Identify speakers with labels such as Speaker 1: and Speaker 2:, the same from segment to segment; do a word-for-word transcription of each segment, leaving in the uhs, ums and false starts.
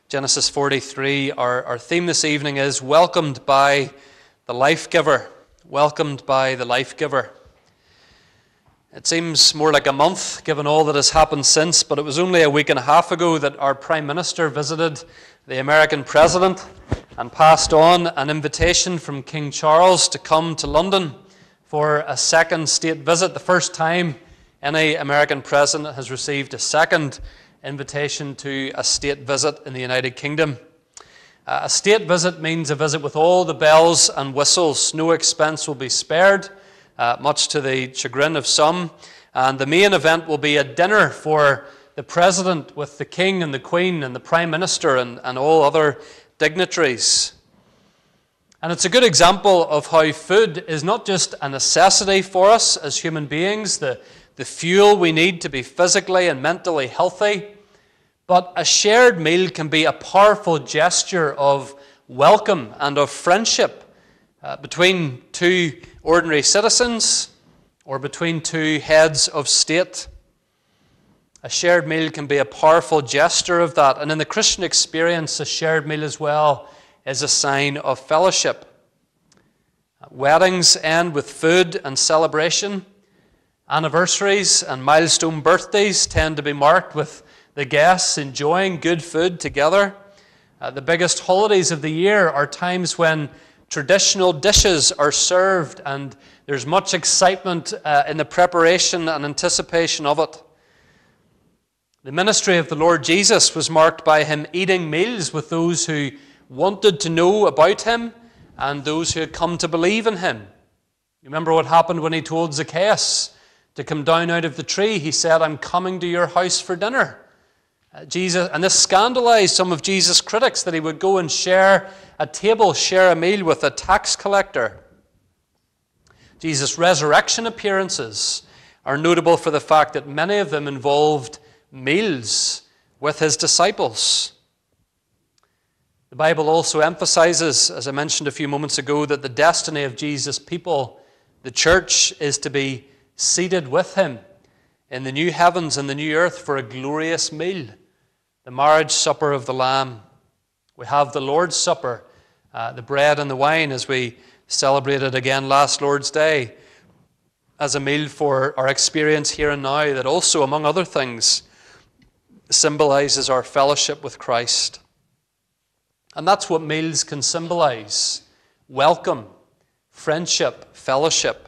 Speaker 1: Genesis forty-three. Our, our theme this evening is Welcomed by the Life Giver. Welcomed by the Life Giver. It seems more like a month, given all that has happened since, but it was only a week and a half ago that our Prime Minister visited the American President and passed on an invitation from King Charles to come to London for a second state visit, the first time any American president has received a second invitation to a state visit in the United Kingdom. Uh, a state visit means a visit with all the bells and whistles. No expense will be spared, uh, much to the chagrin of some. And the main event will be a dinner for the President with the King and the Queen and the Prime Minister and, and all other dignitaries. And it's a good example of how food is not just a necessity for us as human beings, the, the fuel we need to be physically and mentally healthy, but a shared meal can be a powerful gesture of welcome and of friendship uh, between two ordinary citizens or between two heads of state. A shared meal can be a powerful gesture of that. And in the Christian experience, a shared meal as well is a sign of fellowship. Weddings end with food and celebration. Anniversaries and milestone birthdays tend to be marked with the guests enjoying good food together. Uh, the biggest holidays of the year are times when traditional dishes are served and there's much excitement uh, in the preparation and anticipation of it. The ministry of the Lord Jesus was marked by him eating meals with those who wanted to know about him and those who had come to believe in him. You remember what happened when he told Zacchaeus to come down out of the tree? He said, "I'm coming to your house for dinner." Uh, Jesus, and this scandalized some of Jesus' critics, that he would go and share a table, share a meal with a tax collector. Jesus' resurrection appearances are notable for the fact that many of them involved meals with his disciples. The Bible also emphasizes, as I mentioned a few moments ago, that the destiny of Jesus' people, the church, is to be seated with him in the new heavens and the new earth for a glorious meal, the marriage supper of the Lamb. We have the Lord's Supper, uh, the bread and the wine, as we celebrated again last Lord's Day, as a meal for our experience here and now, that also, among other things, symbolizes our fellowship with Christ. And that's what meals can symbolize: welcome, friendship, fellowship.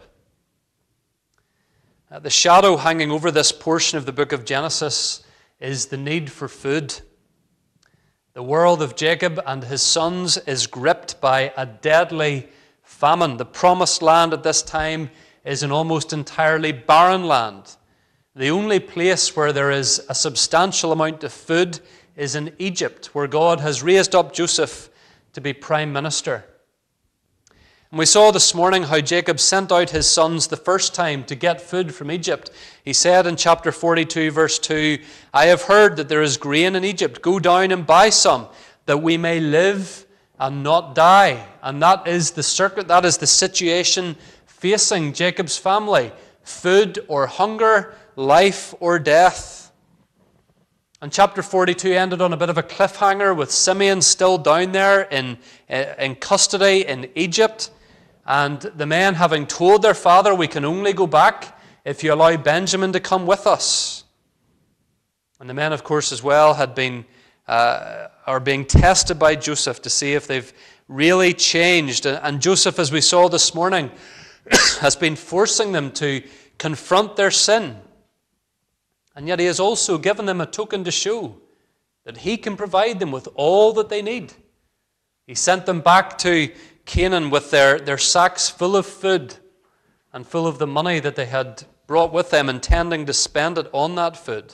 Speaker 1: Uh, the shadow hanging over this portion of the book of Genesis is the need for food. The world of Jacob and his sons is gripped by a deadly famine. The promised land at this time is an almost entirely barren land. The only place where there is a substantial amount of food is in Egypt, where God has raised up Joseph to be prime minister. And we saw this morning how Jacob sent out his sons the first time to get food from Egypt. He said in chapter forty-two, verse two, "I have heard that there is grain in Egypt. Go down and buy some, that we may live and not die." And that is the circuit, that is the situation facing Jacob's family: food or hunger, life or death. And chapter forty-two ended on a bit of a cliffhanger, with Simeon still down there in, in custody in Egypt, and the men having told their father, "We can only go back if you allow Benjamin to come with us." And the men, of course, as well, had been uh, are being tested by Joseph to see if they've really changed. And Joseph, as we saw this morning, has been forcing them to confront their sin. And yet he has also given them a token to show that he can provide them with all that they need. He sent them back to Canaan with their, their sacks full of food and full of the money that they had brought with them, intending to spend it on that food.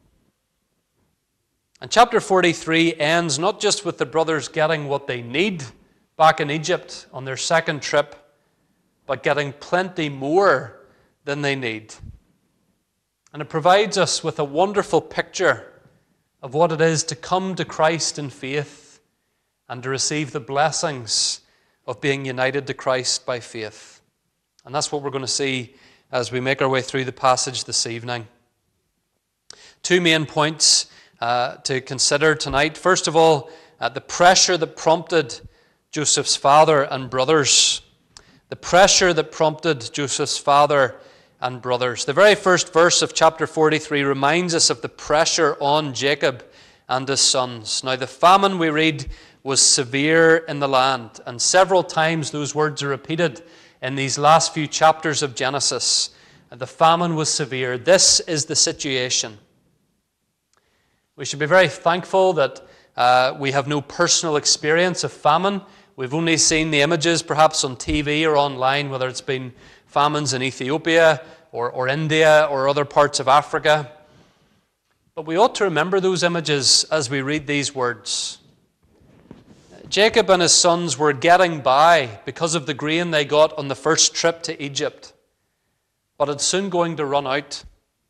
Speaker 1: And chapter forty-three ends not just with the brothers getting what they need back in Egypt on their second trip, but getting plenty more than they need. And it provides us with a wonderful picture of what it is to come to Christ in faith and to receive the blessings of being united to Christ by faith. And that's what we're going to see as we make our way through the passage this evening. Two main points uh, to consider tonight. First of all, uh, the pressure that prompted Joseph's father and brothers. The pressure that prompted Joseph's father and brothers. The very first verse of chapter forty-three reminds us of the pressure on Jacob and his sons. Now, the famine, we read, was severe in the land, and several times those words are repeated in these last few chapters of Genesis. The famine was severe. This is the situation. We should be very thankful that uh, we have no personal experience of famine. We've only seen the images perhaps on T V or online, whether it's been famines in Ethiopia or, or India or other parts of Africa. But we ought to remember those images as we read these words. Jacob and his sons were getting by because of the grain they got on the first trip to Egypt. But it's soon going to run out.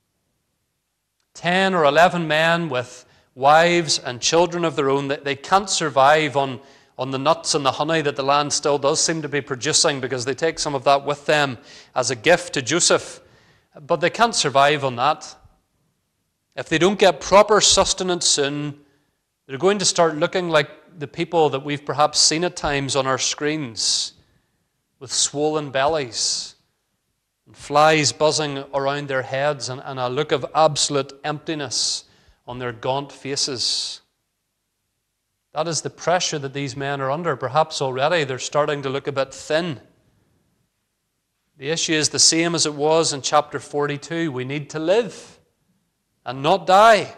Speaker 1: Ten or eleven men with wives and children of their own, they can't survive on, on the nuts and the honey that the land still does seem to be producing, because they take some of that with them as a gift to Joseph. But they can't survive on that. If they don't get proper sustenance soon, they're going to start looking like the people that we've perhaps seen at times on our screens, with swollen bellies and flies buzzing around their heads, and, and a look of absolute emptiness on their gaunt faces. That is the pressure that these men are under. Perhaps already they're starting to look a bit thin. The issue is the same as it was in chapter forty-two. We need to live and not die.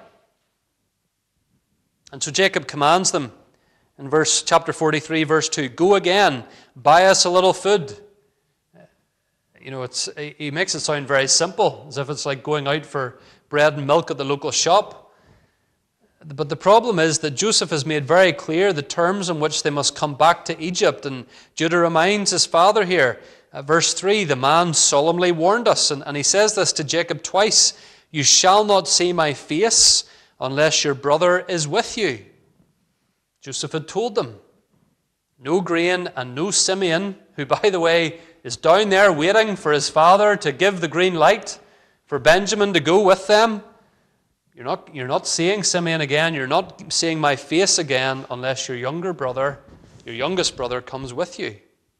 Speaker 1: And so Jacob commands them in verse chapter forty-three, verse two, "Go again, buy us a little food." You know, it's, he makes it sound very simple, as if it's like going out for bread and milk at the local shop. But the problem is that Joseph has made very clear the terms in which they must come back to Egypt. And Judah reminds his father here, at verse three, the man solemnly warned us, and, and he says this to Jacob twice, "You shall not see my face unless your brother is with you." Joseph had told them, no grain and no Simeon, who, by the way, is down there waiting for his father to give the green light for Benjamin to go with them. You're not, you're not seeing Simeon again. You're not seeing my face again unless your younger brother, your youngest brother, comes with you.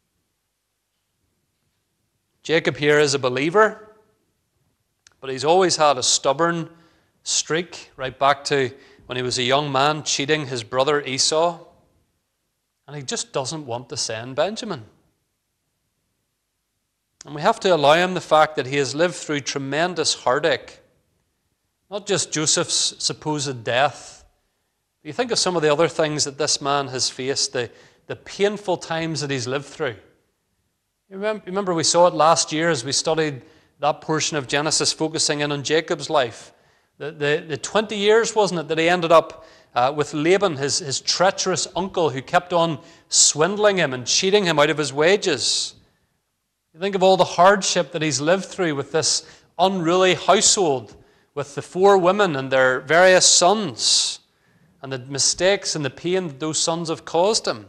Speaker 1: Jacob here is a believer, but he's always had a stubborn streak, right back to when he was a young man cheating his brother Esau. And he just doesn't want to send Benjamin. And we have to allow him the fact that he has lived through tremendous heartache. Not just Joseph's supposed death. But you think of some of the other things that this man has faced, the, the painful times that he's lived through. You remember, remember we saw it last year as we studied that portion of Genesis focusing in on Jacob's life. The, the, the twenty years, wasn't it, that he ended up uh, with Laban, his, his treacherous uncle, who kept on swindling him and cheating him out of his wages. You think of all the hardship that he's lived through with this unruly household, with the four women and their various sons, and the mistakes and the pain that those sons have caused him.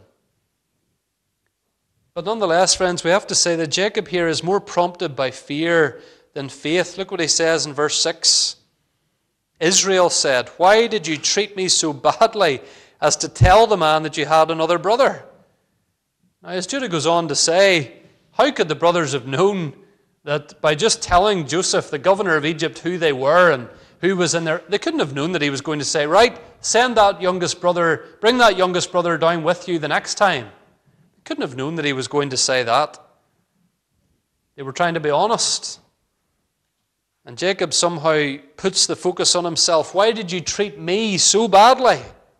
Speaker 1: But nonetheless, friends, we have to say that Jacob here is more prompted by fear than faith. Look what he says in verse six. Israel said, "Why did you treat me so badly as to tell the man that you had another brother?" Now, as Judah goes on to say, how could the brothers have known that by just telling Joseph, the governor of Egypt, who they were and who was in there, they couldn't have known that he was going to say, right, send that youngest brother, bring that youngest brother down with you the next time. They couldn't have known that he was going to say that. They were trying to be honest. And Jacob somehow puts the focus on himself. Why did you treat me so badly?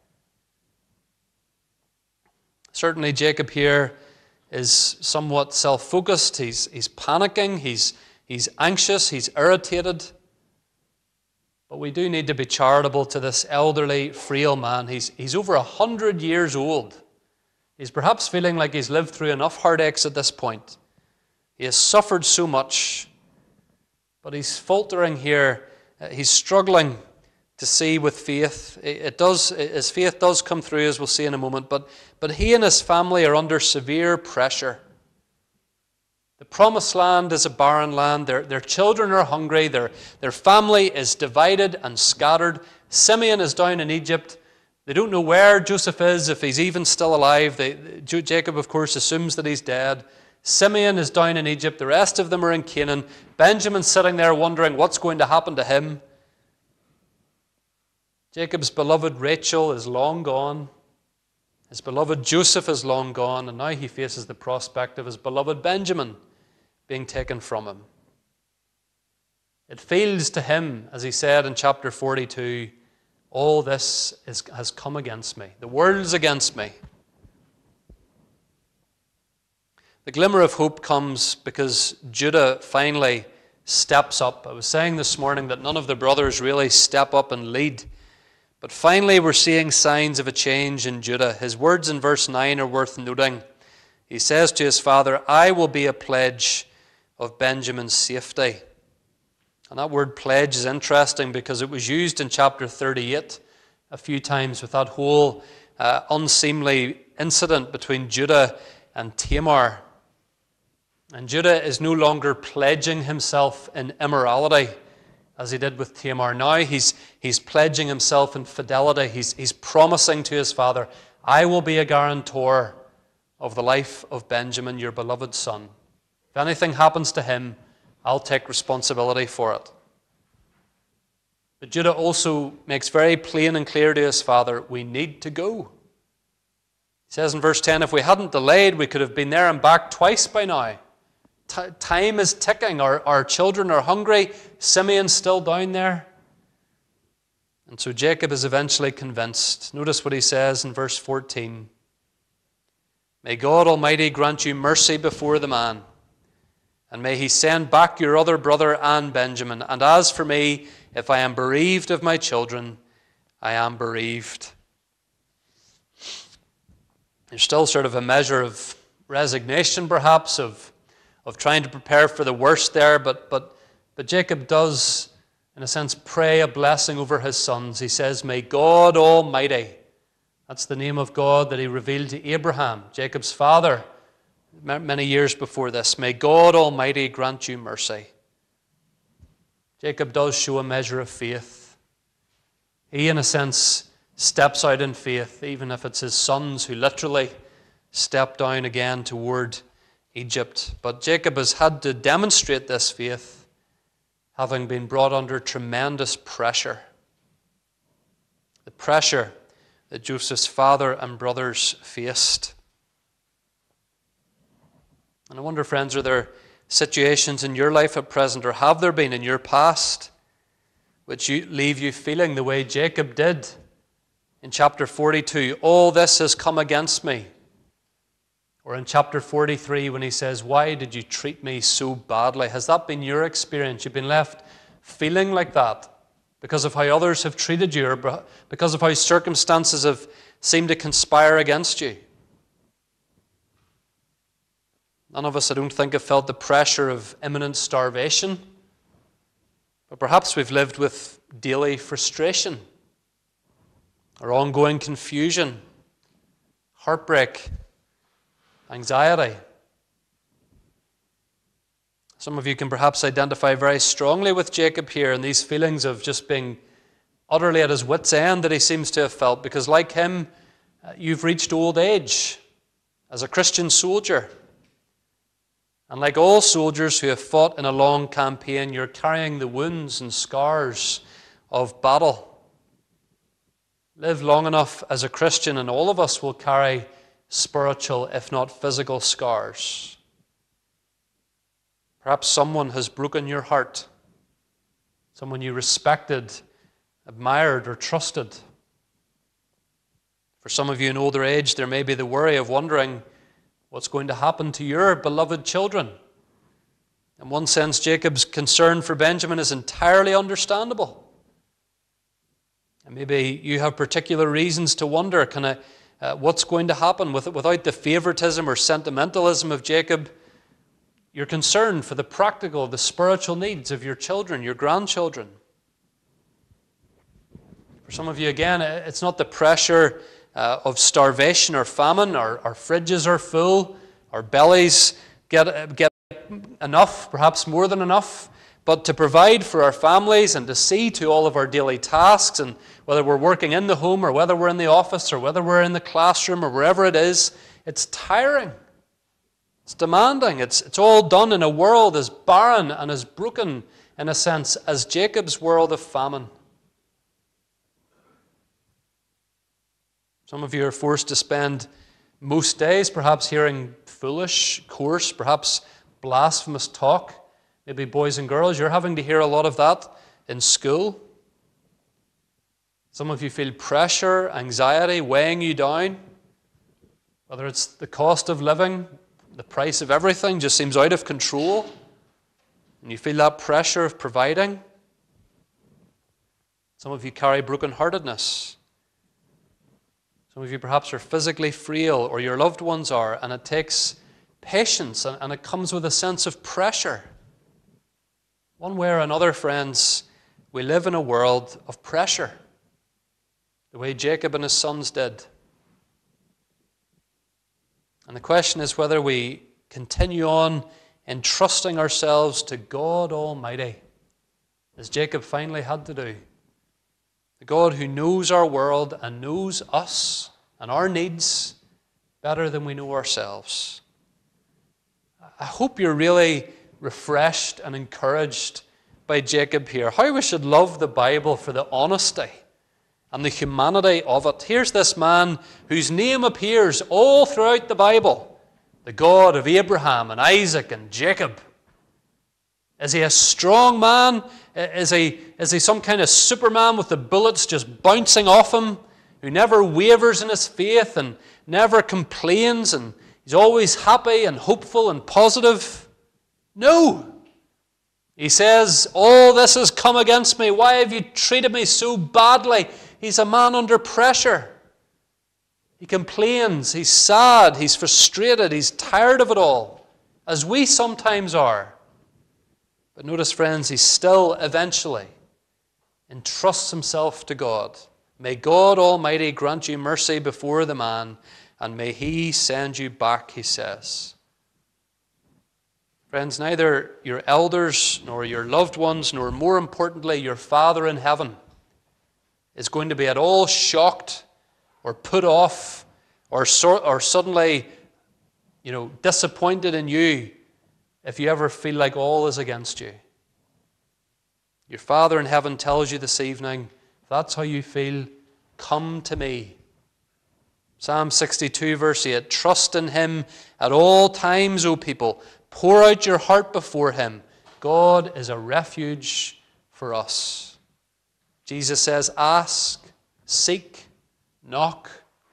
Speaker 1: Certainly Jacob here is somewhat self-focused. He's, he's panicking. He's, he's anxious. He's irritated. But we do need to be charitable to this elderly, frail man. He's, he's over a hundred years old. He's perhaps feeling like he's lived through enough heartaches at this point. He has suffered so much. But he's faltering here. He's struggling to see with faith. It does, his faith does come through, as we'll see in a moment. But, but he and his family are under severe pressure. The promised land is a barren land. Their, their children are hungry. Their, their family is divided and scattered. Simeon is down in Egypt. They don't know where Joseph is, if he's even still alive. They, Jacob, of course, assumes that he's dead. Simeon is down in Egypt. The rest of them are in Canaan. Benjamin's sitting there wondering what's going to happen to him. Jacob's beloved Rachel is long gone. His beloved Joseph is long gone, and now he faces the prospect of his beloved Benjamin being taken from him. It feels to him, as he said in chapter forty-two, all this is, has come against me. The world's against me. The glimmer of hope comes because Judah finally steps up. I was saying this morning that none of the brothers really step up and lead. But finally we're seeing signs of a change in Judah. His words in verse nine are worth noting. He says to his father, I will be a pledge of Benjamin's safety. And that word pledge is interesting because it was used in chapter thirty-eight a few times with that whole uh, unseemly incident between Judah and Tamar. And Judah is no longer pledging himself in immorality as he did with Tamar. Now he's, he's pledging himself in fidelity. He's, he's promising to his father, I will be a guarantor of the life of Benjamin, your beloved son. If anything happens to him, I'll take responsibility for it. But Judah also makes very plain and clear to his father, we need to go. He says in verse ten, if we hadn't delayed, we could have been there and back twice by now. T- time is ticking. Our, our children are hungry. Simeon's still down there. And so Jacob is eventually convinced. Notice what he says in verse fourteen. May God Almighty grant you mercy before the man, and may he send back your other brother and Benjamin. And as for me, if I am bereaved of my children, I am bereaved. There's still sort of a measure of resignation, perhaps, of of trying to prepare for the worst there, but, but, but Jacob does, in a sense, pray a blessing over his sons. He says, may God Almighty, that's the name of God that he revealed to Abraham, Jacob's father, many years before this, may God Almighty grant you mercy. Jacob does show a measure of faith. He, in a sense, steps out in faith, even if it's his sons who literally step down again toward Egypt. But Jacob has had to demonstrate this faith, having been brought under tremendous pressure. The pressure that Joseph's father and brothers faced. And I wonder, friends, are there situations in your life at present, or have there been in your past, which you, leave you feeling the way Jacob did in chapter forty-two? All this has come against me. Or in chapter forty-three when he says, why did you treat me so badly? Has that been your experience? You've been left feeling like that because of how others have treated you, or because of how circumstances have seemed to conspire against you. None of us, I don't think, have felt the pressure of imminent starvation. But perhaps we've lived with daily frustration, or ongoing confusion, heartbreak, anxiety. Some of you can perhaps identify very strongly with Jacob here in these feelings of just being utterly at his wit's end that he seems to have felt, because like him, you've reached old age as a Christian soldier. And like all soldiers who have fought in a long campaign, you're carrying the wounds and scars of battle. Live long enough as a Christian and all of us will carry spiritual, if not physical, scars. Perhaps someone has broken your heart, someone you respected, admired, or trusted. For some of you in older age, there may be the worry of wondering what's going to happen to your beloved children. In one sense, Jacob's concern for Benjamin is entirely understandable. And maybe you have particular reasons to wonder, can I, uh, what's going to happen with it, without the favoritism or sentimentalism of Jacob. You're concerned for the practical, the spiritual needs of your children, your grandchildren. For some of you, again, it's not the pressure uh, of starvation or famine. Our, our fridges are full. Our bellies get, get enough, perhaps more than enough, but to provide for our families and to see to all of our daily tasks, and whether we're working in the home or whether we're in the office or whether we're in the classroom or wherever it is, it's tiring. It's demanding. It's, it's all done in a world as barren and as broken, in a sense, as Jacob's world of famine. Some of you are forced to spend most days perhaps hearing foolish, coarse, perhaps blasphemous talk. Maybe boys and girls, you're having to hear a lot of that in school. Some of you feel pressure, anxiety weighing you down. Whether it's the cost of living, the price of everything just seems out of control, and you feel that pressure of providing. Some of you carry brokenheartedness. Some of you perhaps are physically frail, or your loved ones are, and it takes patience, and it comes with a sense of pressure. One way or another, friends, we live in a world of pressure, the way Jacob and his sons did. And the question is whether we continue on entrusting ourselves to God Almighty, as Jacob finally had to do. The God who knows our world and knows us and our needs better than we know ourselves. I hope you're really refreshed and encouraged by Jacob here. How we should love the Bible for the honesty and the humanity of it. Here's this man whose name appears all throughout the Bible, the God of Abraham and Isaac and Jacob. Is he a strong man? Is he, is he some kind of Superman with the bullets just bouncing off him, who never wavers in his faith and never complains, and he's always happy and hopeful and positive? No. He says, all this has come against me. Why have you treated me so badly? He's a man under pressure. He complains, he's sad, he's frustrated, he's tired of it all, as we sometimes are. But notice, friends, he still eventually entrusts himself to God. May God Almighty grant you mercy before the man, and may he send you back, he says. Friends, neither your elders, nor your loved ones, nor more importantly, your Father in heaven is going to be at all shocked or put off or, so, or suddenly, you know, disappointed in you if you ever feel like all is against you. Your Father in heaven tells you this evening, if that's how you feel, come to me. Psalm sixty-two, verse eight, trust in him at all times, O people. Pour out your heart before him. God is a refuge for us. Jesus says, ask, seek, knock.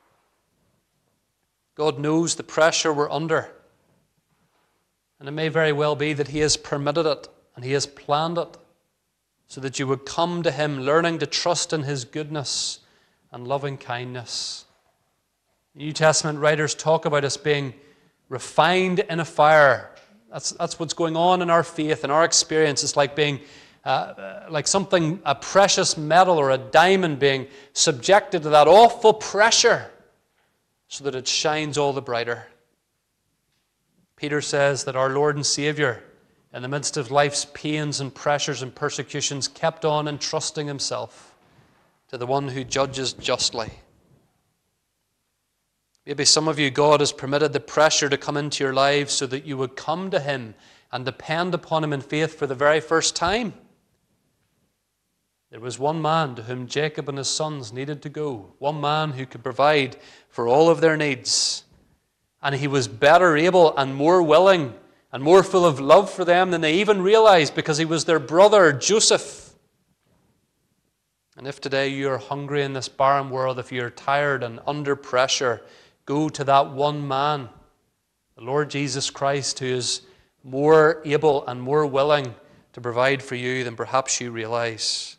Speaker 1: God knows the pressure we're under. And it may very well be that he has permitted it and he has planned it so that you would come to him learning to trust in his goodness and loving kindness. New Testament writers talk about us being refined in a fire. That's, that's what's going on in our faith, in our experience. It's like being uh, like something, a precious metal or a diamond being subjected to that awful pressure so that it shines all the brighter. Peter says that our Lord and Savior, in the midst of life's pains and pressures and persecutions, kept on entrusting himself to the one who judges justly. Maybe some of you, God has permitted the pressure to come into your lives so that you would come to him and depend upon him in faith for the very first time. There was one man to whom Jacob and his sons needed to go, one man who could provide for all of their needs. And he was better able and more willing and more full of love for them than they even realized, because he was their brother, Joseph. And if today you are hungry in this barren world, if you're tired and under pressure, go to that one man, the Lord Jesus Christ, who is more able and more willing to provide for you than perhaps you realize.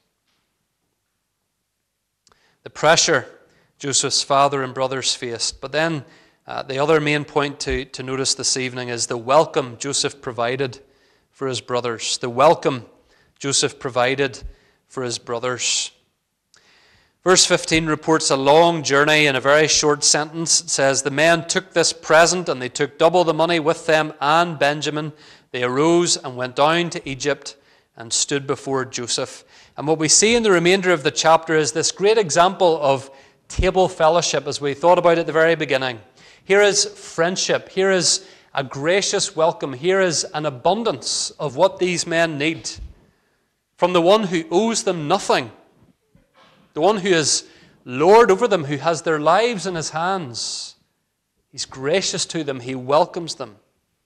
Speaker 1: The pressure Joseph's father and brothers faced. But then uh, the other main point to, to notice this evening is the welcome Joseph provided for his brothers. The welcome Joseph provided for his brothers. Verse fifteen reports a long journey in a very short sentence. It says, the men took this present, and they took double the money with them and Benjamin. They arose and went down to Egypt and stood before Joseph. And what we see in the remainder of the chapter is this great example of table fellowship, as we thought about at the very beginning. Here is friendship. Here is a gracious welcome. Here is an abundance of what these men need from the one who owes them nothing. The one who is Lord over them, who has their lives in his hands. He's gracious to them. He welcomes them.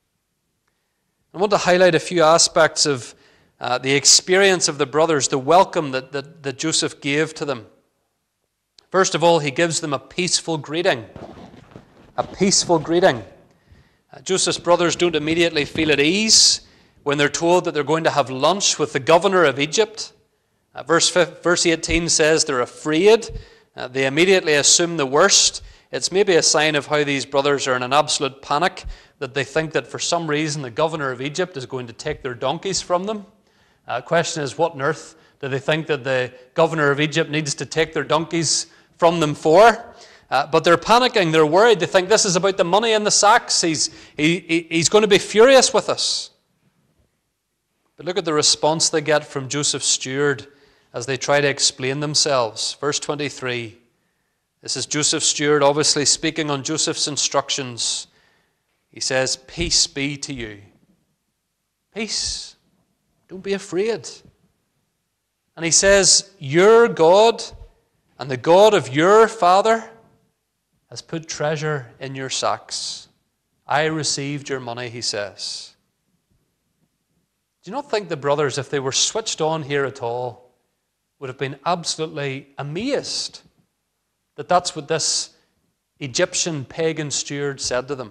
Speaker 1: I want to highlight a few aspects of uh, the experience of the brothers, the welcome that, that, that Joseph gave to them. First of all, he gives them a peaceful greeting. A peaceful greeting. Uh, Joseph's brothers don't immediately feel at ease when they're told that they're going to have lunch with the governor of Egypt. Uh, verse, verse eighteen says they're afraid. Uh, they immediately assume the worst. It's maybe a sign of how these brothers are in an absolute panic, that they think that for some reason the governor of Egypt is going to take their donkeys from them. The uh, question is, what on earth do they think that the governor of Egypt needs to take their donkeys from them for? Uh, but they're panicking, they're worried, they think this is about the money in the sacks. He's, he, he, he's going to be furious with us. But look at the response they get from Joseph's steward as they try to explain themselves. Verse twenty-three. This is Joseph's steward obviously speaking on Joseph's instructions. He says, peace be to you. Peace. Don't be afraid. And he says, your God and the God of your father has put treasure in your sacks. I received your money, he says. Do you not think the brothers, if they were switched on here at all, would have been absolutely amazed that that's what this Egyptian pagan steward said to them?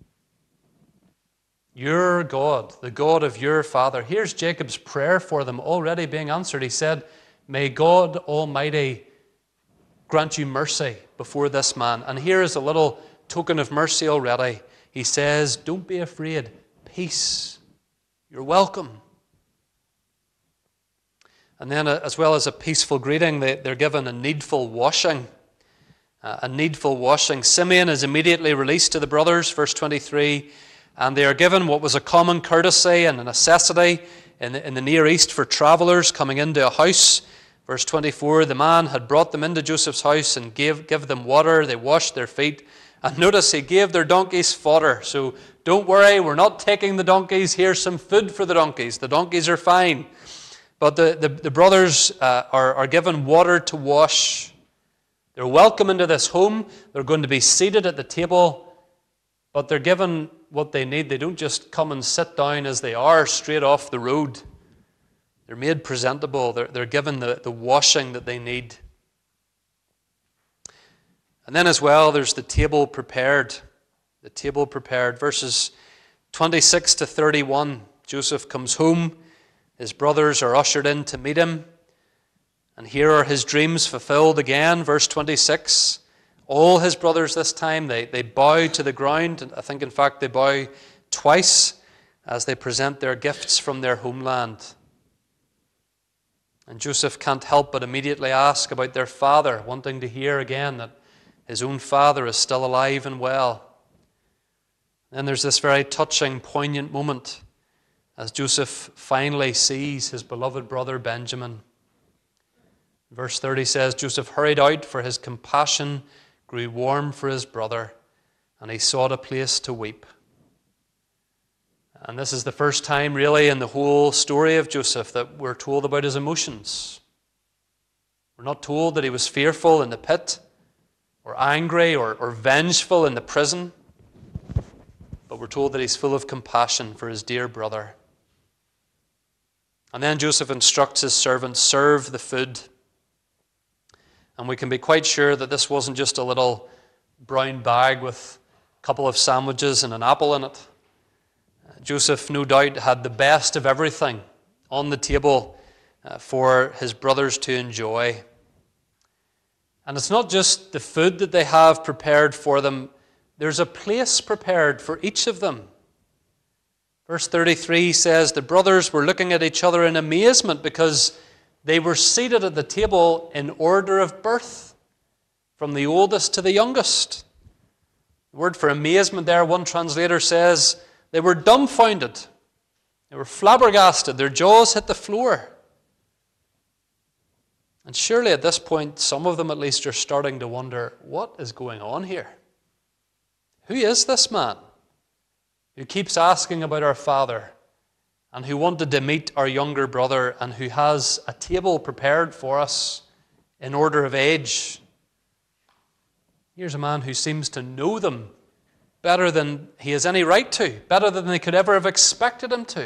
Speaker 1: Your God, the God of your father. Here's Jacob's prayer for them already being answered. He said, may God Almighty grant you mercy before this man. And here is a little token of mercy already. He says, don't be afraid. Peace. You're welcome. And then, as well as a peaceful greeting, they're given a needful washing. Uh, a needful washing. Simeon is immediately released to the brothers, verse twenty-three, and they are given what was a common courtesy and a necessity in the, in the Near East for travelers coming into a house. Verse twenty-four, the man had brought them into Joseph's house and gave, gave them water. They washed their feet. And notice he gave their donkeys fodder. So don't worry, we're not taking the donkeys. Here's some food for the donkeys. The donkeys are fine. But the, the, the brothers uh, are, are given water to wash. They're welcome into this home. They're going to be seated at the table, but they're given what they need. They don't just come and sit down as they are straight off the road. They're made presentable. They're, they're given the, the washing that they need. And then as well, there's the table prepared. The table prepared. Verses twenty-six to thirty-one, Joseph comes home. His brothers are ushered in to meet him. And here are his dreams fulfilled again. Verse twenty-six. All his brothers this time, they, they bow to the ground. And I think, in fact, they bow twice as they present their gifts from their homeland. And Joseph can't help but immediately ask about their father, wanting to hear again that his own father is still alive and well. Then there's this very touching, poignant moment as Joseph finally sees his beloved brother Benjamin. Verse thirty says, Joseph hurried out, for his compassion grew warm for his brother, and he sought a place to weep. And this is the first time, really, in the whole story of Joseph that we're told about his emotions. We're not told that he was fearful in the pit, or angry, or, or vengeful in the prison, but we're told that he's full of compassion for his dear brother. And then Joseph instructs his servants, serve the food. And we can be quite sure that this wasn't just a little brown bag with a couple of sandwiches and an apple in it. Joseph, no doubt, had the best of everything on the table uh, for his brothers to enjoy. And it's not just the food that they have prepared for them. There's a place prepared for each of them. Verse thirty-three says the brothers were looking at each other in amazement because They were seated at the table in order of birth, from the oldest to the youngest. The word for amazement there, one translator says, they were dumbfounded. They were flabbergasted. Their jaws hit the floor. And surely at this point, some of them at least are starting to wonder, what is going on here? Who is this man who keeps asking about our Father and who wanted to meet our younger brother and who has a table prepared for us in order of age? Here's a man who seems to know them better than he has any right to, better than they could ever have expected him to.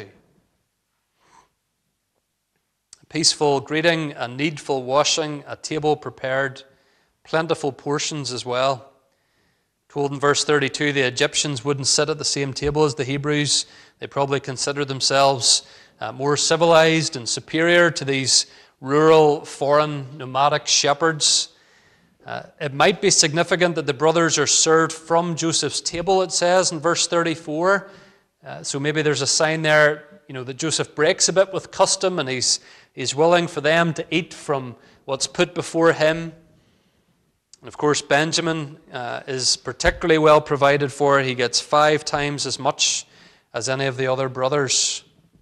Speaker 1: A peaceful greeting, a needful washing, a table prepared, plentiful portions as well. Told in verse thirty-two, the Egyptians wouldn't sit at the same table as the Hebrews. They probably considered themselves uh, more civilized and superior to these rural, foreign, nomadic shepherds. Uh, it might be significant that the brothers are served from Joseph's table, it says in verse thirty-four. Uh, so maybe there's a sign there, you know, that Joseph breaks a bit with custom and he's, he's willing for them to eat from what's put before him. And of course, Benjamin uh, is particularly well provided for. He gets five times as much as any of the other brothers.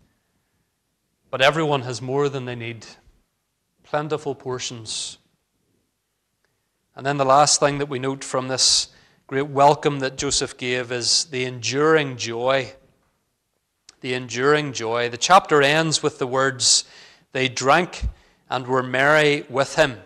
Speaker 1: But everyone has more than they need. Plentiful portions. And then the last thing that we note from this great welcome that Joseph gave is the enduring joy. The enduring joy. The chapter ends with the words, they drank and were merry with him.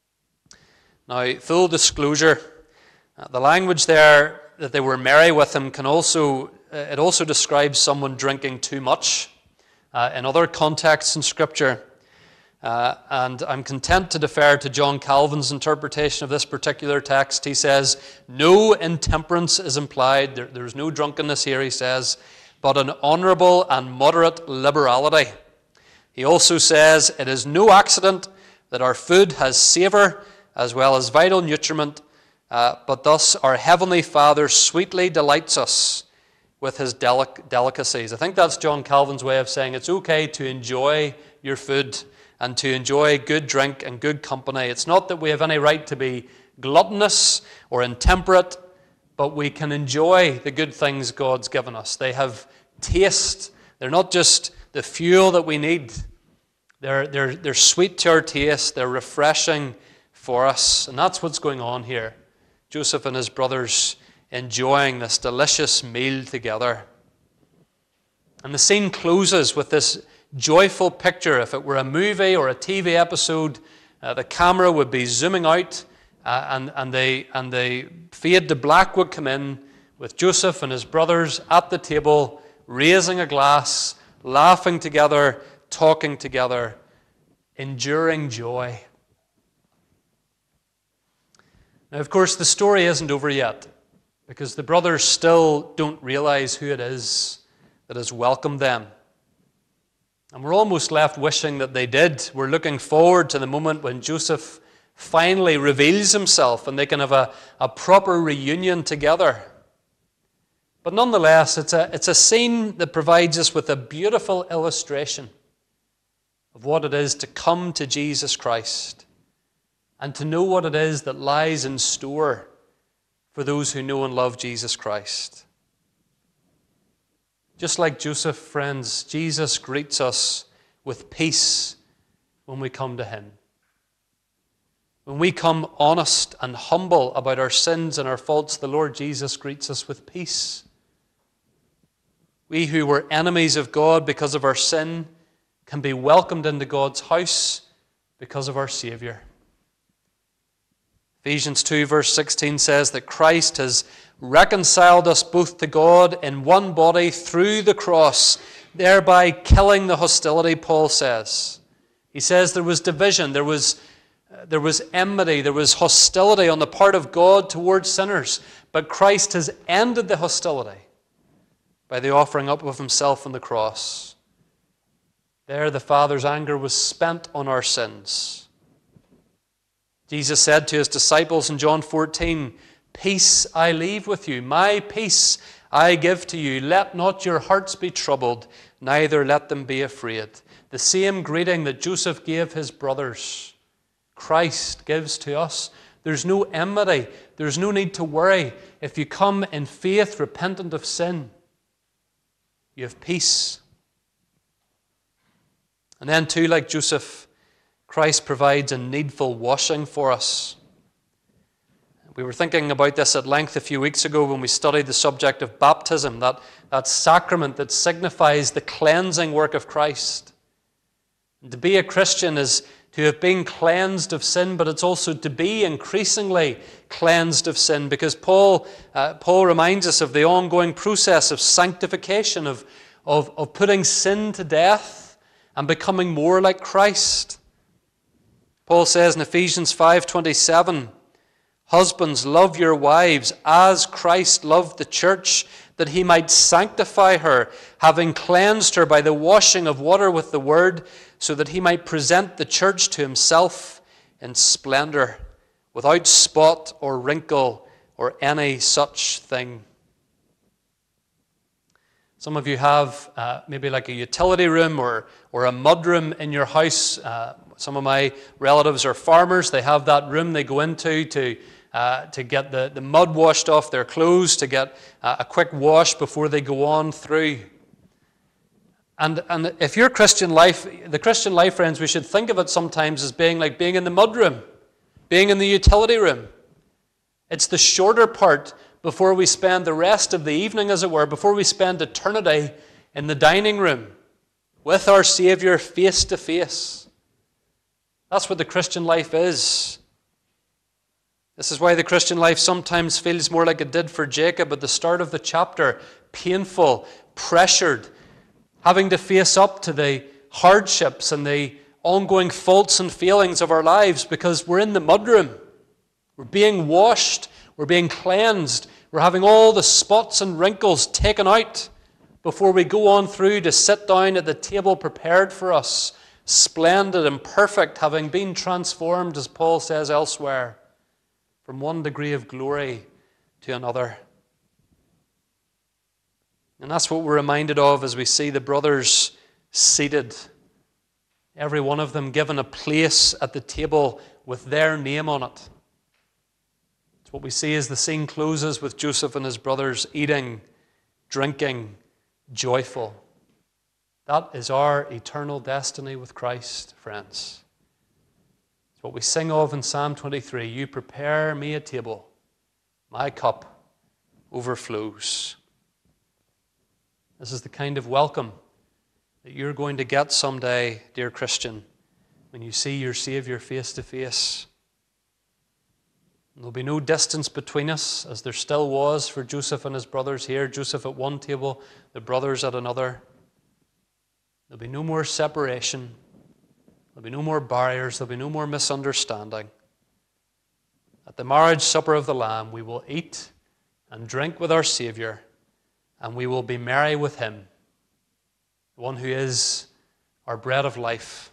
Speaker 1: Now, full disclosure, uh, the language there that they were merry with him can also, uh, it also describes someone drinking too much uh, in other contexts in Scripture. Uh, and I'm content to defer to John Calvin's interpretation of this particular text. He says, no intemperance is implied. There, there's no drunkenness here, he says, but an honorable and moderate liberality. He also says, it is no accident that our food has savor as well as vital nutriment, uh, but thus our Heavenly Father sweetly delights us with his delic- delicacies. I think that's John Calvin's way of saying it's okay to enjoy your food and to enjoy good drink and good company. It's not that we have any right to be gluttonous or intemperate, but we can enjoy the good things God's given us. They have taste. They're not just the fuel that we need. They're, they're, they're sweet to our taste. They're refreshing for us. And that's what's going on here. Joseph and his brothers enjoying this delicious meal together. And the scene closes with this joyful picture. If it were a movie or a T V episode, uh, the camera would be zooming out uh, and, and, they, and the fade to black would come in with Joseph and his brothers at the table, raising a glass, laughing together, talking together, enduring joy. Now, of course, the story isn't over yet, because the brothers still don't realize who it is that has welcomed them. And we're almost left wishing that they did. We're looking forward to the moment when Joseph finally reveals himself and they can have a, a proper reunion together. But nonetheless, it's a, it's a scene that provides us with a beautiful illustration of what it is to come to Jesus Christ and to know what it is that lies in store for those who know and love Jesus Christ. Just like Joseph, friends, Jesus greets us with peace when we come to him. When we come honest and humble about our sins and our faults, the Lord Jesus greets us with peace. We who were enemies of God because of our sin can be welcomed into God's house because of our Savior. Ephesians two verse sixteen says that Christ has reconciled us both to God in one body through the cross, thereby killing the hostility, Paul says. He says there was division, there was, uh, there was enmity, there was hostility on the part of God towards sinners, but Christ has ended the hostility by the offering up of himself on the cross. There the Father's anger was spent on our sins. Jesus said to his disciples in John fourteen, peace I leave with you, my peace I give to you. Let not your hearts be troubled, neither let them be afraid. The same greeting that Joseph gave his brothers, Christ gives to us. There's no enmity. There's no need to worry. If you come in faith, repentant of sin, you have peace. And then too, like Joseph, Christ provides a needful washing for us. We were thinking about this at length a few weeks ago when we studied the subject of baptism, that, that sacrament that signifies the cleansing work of Christ. And to be a Christian is to have been cleansed of sin, but it's also to be increasingly cleansed of sin, because Paul, uh, Paul reminds us of the ongoing process of sanctification, of, of, of putting sin to death and becoming more like Christ. Paul says in Ephesians five twenty-seven, husbands, love your wives as Christ loved the church, that he might sanctify her, having cleansed her by the washing of water with the word, so that he might present the church to himself in splendor, without spot or wrinkle or any such thing. Some of you have uh, maybe like a utility room or, or a mud room in your house. Uh, some of my relatives are farmers. They have that room they go into to Uh, to get the, the mud washed off their clothes, to get uh, a quick wash before they go on through. And, and if your Christian life, the Christian life, friends, we should think of it sometimes as being like being in the mud room, being in the utility room. It's the shorter part before we spend the rest of the evening, as it were, before we spend eternity in the dining room with our Savior face to face. That's what the Christian life is. This is why the Christian life sometimes feels more like it did for Jacob at the start of the chapter. Painful, pressured, having to face up to the hardships and the ongoing faults and failings of our lives because we're in the mudroom. We're being washed. We're being cleansed. We're having all the spots and wrinkles taken out before we go on through to sit down at the table prepared for us, splendid and perfect, having been transformed, as Paul says elsewhere, from one degree of glory to another. And that's what we're reminded of as we see the brothers seated, every one of them given a place at the table with their name on it. It's what we see as the scene closes with Joseph and his brothers eating, drinking, joyful. That is our eternal destiny with Christ, friends. It's what we sing of in Psalm twenty-three. You prepare me a table, my cup overflows. This is the kind of welcome that you're going to get someday, dear Christian, when you see your Savior face to face. There'll be no distance between us, as there still was for Joseph and his brothers here. Joseph at one table, the brothers at another. There'll be no more separation. There'll be no more barriers. There'll be no more misunderstanding. At the marriage supper of the Lamb, we will eat and drink with our Savior, and we will be merry with him, the one who is our bread of life.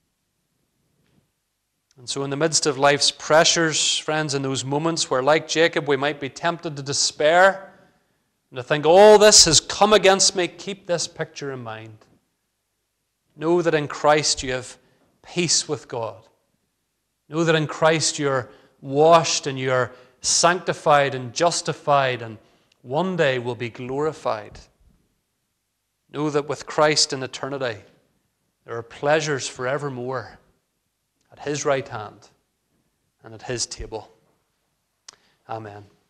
Speaker 1: And so in the midst of life's pressures, friends, in those moments where, like Jacob, we might be tempted to despair and to think, all this has come against me, keep this picture in mind. Know that in Christ you have peace with God. Know that in Christ you're washed and you're sanctified and justified and one day will be glorified. Know that with Christ in eternity, there are pleasures forevermore at his right hand and at his table. Amen.